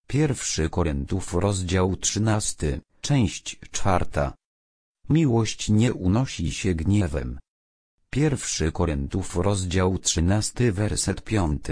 1 Koryntiów rozdział 13, część 4. Miłość nie unosi się gniewem. 1 Koryntiów rozdział 13 werset 5.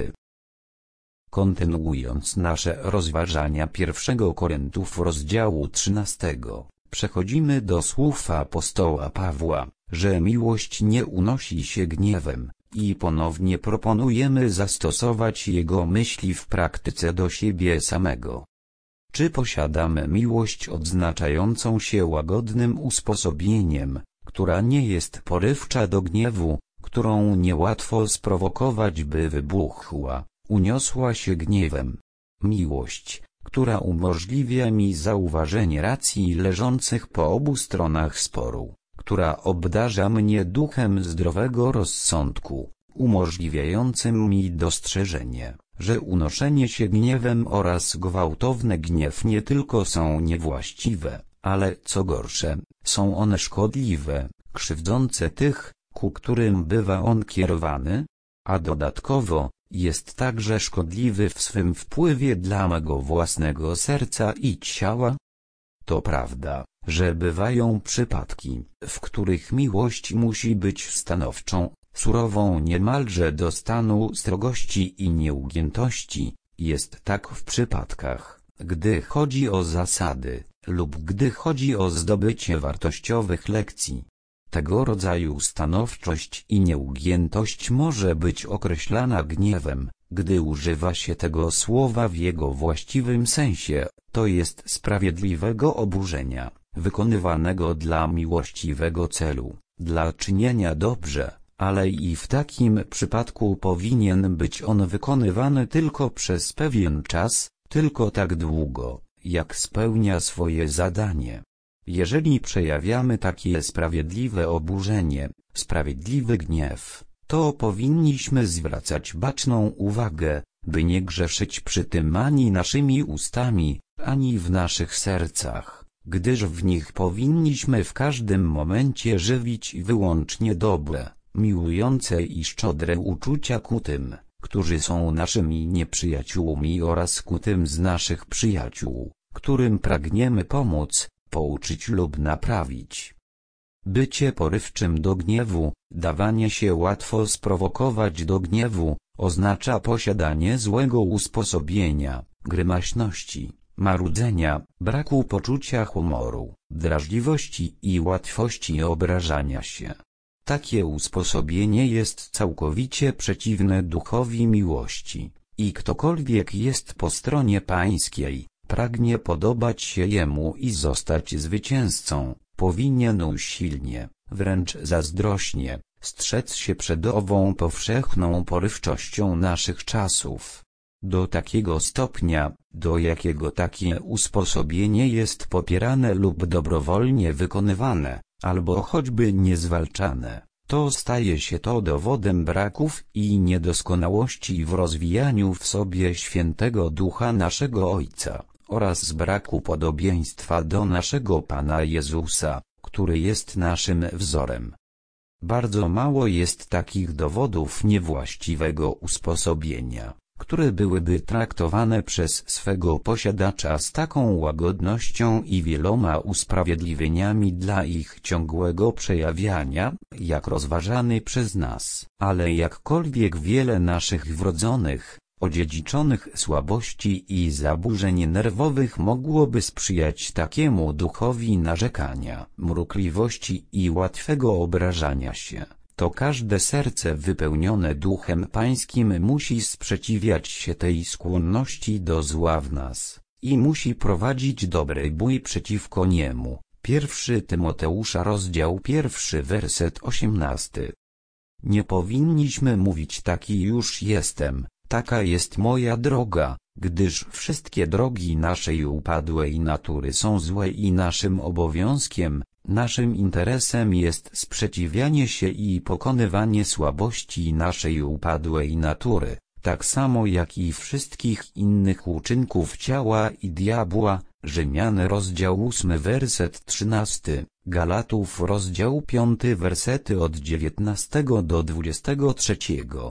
Kontynuując nasze rozważania 1 Koryntiów rozdziału 13, przechodzimy do słów apostoła Pawła, że miłość nie unosi się gniewem, i ponownie proponujemy zastosować jego myśli w praktyce do siebie samego. Czy posiadamy miłość odznaczającą się łagodnym usposobieniem, która nie jest porywcza do gniewu, którą niełatwo sprowokować by wybuchła, uniosła się gniewem? Miłość, która umożliwia mi zauważenie racji leżących po obu stronach sporu, która obdarza mnie duchem zdrowego rozsądku, umożliwiającym mi dostrzeżenie, że unoszenie się gniewem oraz gwałtowny gniew nie tylko są niewłaściwe, ale co gorsze, są one szkodliwe, krzywdzące tych, ku którym bywa on kierowany, a dodatkowo jest także szkodliwy w swym wpływie dla mego własnego serca i ciała? To prawda, że bywają przypadki, w których miłość musi być stanowczą, surową niemalże do stanu strogości i nieugiętości. Jest tak w przypadkach, gdy chodzi o zasady, lub gdy chodzi o zdobycie wartościowych lekcji. Tego rodzaju stanowczość i nieugiętość może być określana gniewem, gdy używa się tego słowa w jego właściwym sensie, to jest sprawiedliwego oburzenia, wykonywanego dla miłościwego celu, dla czynienia dobrze, ale i w takim przypadku powinien być on wykonywany tylko przez pewien czas, tylko tak długo, jak spełnia swoje zadanie. Jeżeli przejawiamy takie sprawiedliwe oburzenie, sprawiedliwy gniew, to powinniśmy zwracać baczną uwagę, by nie grzeszyć przy tym ani naszymi ustami, ani w naszych sercach, gdyż w nich powinniśmy w każdym momencie żywić wyłącznie dobre, miłujące i szczodre uczucia ku tym, którzy są naszymi nieprzyjaciółmi oraz ku tym z naszych przyjaciół, którym pragniemy pomóc, pouczyć lub naprawić. Bycie porywczym do gniewu, dawanie się łatwo sprowokować do gniewu, oznacza posiadanie złego usposobienia, grymaśności, marudzenia, braku poczucia humoru, drażliwości i łatwości obrażania się. Takie usposobienie jest całkowicie przeciwne duchowi miłości, i ktokolwiek jest po stronie pańskiej, pragnie podobać się Jemu i zostać zwycięzcą, powinien usilnie, wręcz zazdrośnie, strzec się przed ową powszechną porywczością naszych czasów. Do takiego stopnia, do jakiego takie usposobienie jest popierane lub dobrowolnie wykonywane, albo choćby niezwalczane, to staje się to dowodem braków i niedoskonałości w rozwijaniu w sobie świętego ducha naszego Ojca, oraz braku podobieństwa do naszego Pana Jezusa, który jest naszym wzorem. Bardzo mało jest takich dowodów niewłaściwego usposobienia, które byłyby traktowane przez swego posiadacza z taką łagodnością i wieloma usprawiedliwieniami dla ich ciągłego przejawiania, jak rozważany przez nas. Ale jakkolwiek wiele naszych wrodzonych, odziedziczonych słabości i zaburzeń nerwowych mogłoby sprzyjać takiemu duchowi narzekania, mrukliwości i łatwego obrażania się, to każde serce wypełnione Duchem Pańskim musi sprzeciwiać się tej skłonności do zła w nas, i musi prowadzić dobry bój przeciwko niemu. 1 Tymoteusza rozdział 1 werset 18. Nie powinniśmy mówić taki już jestem, taka jest moja droga, gdyż wszystkie drogi naszej upadłej natury są złe i naszym obowiązkiem, naszym interesem jest sprzeciwianie się i pokonywanie słabości naszej upadłej natury, tak samo jak i wszystkich innych uczynków ciała i diabła. Rzymian rozdział 8 werset 13, Galatów rozdział 5 wersety od 19 do 23.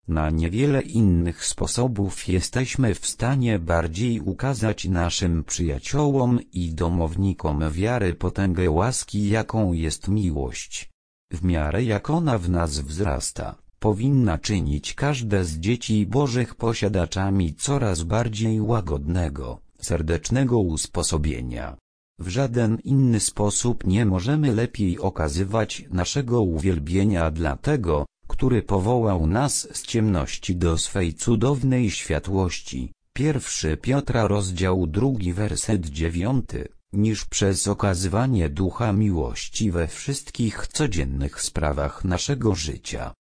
Na niewiele innych sposobów jesteśmy w stanie bardziej ukazać naszym przyjaciołom i domownikom wiary potęgę łaski, jaką jest miłość. W miarę jak ona w nas wzrasta, powinna czynić każde z dzieci Bożych posiadaczami coraz bardziej łagodnego, serdecznego usposobienia. W żaden inny sposób nie możemy lepiej okazywać naszego uwielbienia dla tego, który powołał nas z ciemności do swej cudownej światłości. 1 Piotra rozdział 2 werset 9, niż przez okazywanie ducha miłości we wszystkich codziennych sprawach naszego życia.